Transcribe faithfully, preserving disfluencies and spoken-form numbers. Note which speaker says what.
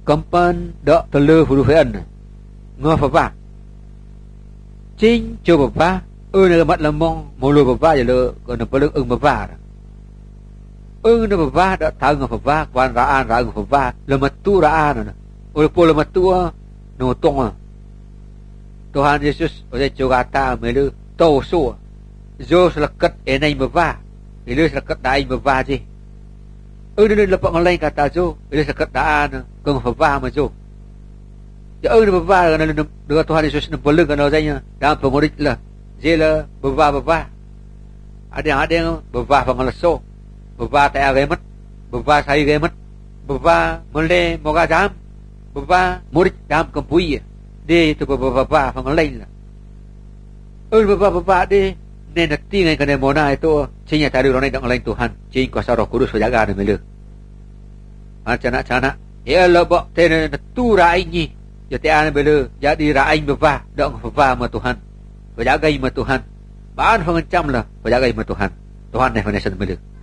Speaker 1: Kampan dak tele huru fan. Ngapa? Cing coba ba, ơ ne mat lamong mulu ba je le kena pelung eng ba. Eng ne ba dak tahu ngapa ba, kwan raan ra ngapa ba, lemat tu raan na. Ol pol lemat tu no tong. Tuhan Yesus oleh jogata melu tau so. Jo selekat enai ba. Ilu selekat dai ba je. Eng ne lepak ngalai kata jo, ilu selekat daan keng ba ma jo. Ya eng bapa dengan dengan Tuhan Yesus nak pelung kan rasanya dalam pengurit lah. Jela bapa-bapa. Ada yang ada yang bapa pengalaso. Bapa tak remet. Bapa saya remet. Bapa mele moga jam. Bapa murid dalam kempui. Dia itu bapa-bapa pengalain lah. Eng bapa-bapa dia ni nak tinggal kena mona itu cinya tadi orang nak ngalain Tuhan. Cing kuasa Roh Kudus berjaga ni melu. Anak-anak, ya lebok tena tu rainyi. Jadi anak bela jadi raih bapa dak bapa ma Tuhan. Berjaga ma Tuhan. Baan pengencam lah berjaga ma Tuhan. Tuhan dah menesan bela.